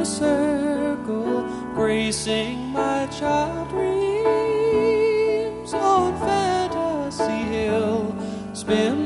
circle, gracing my child dreams on Fantasy Hill. Spin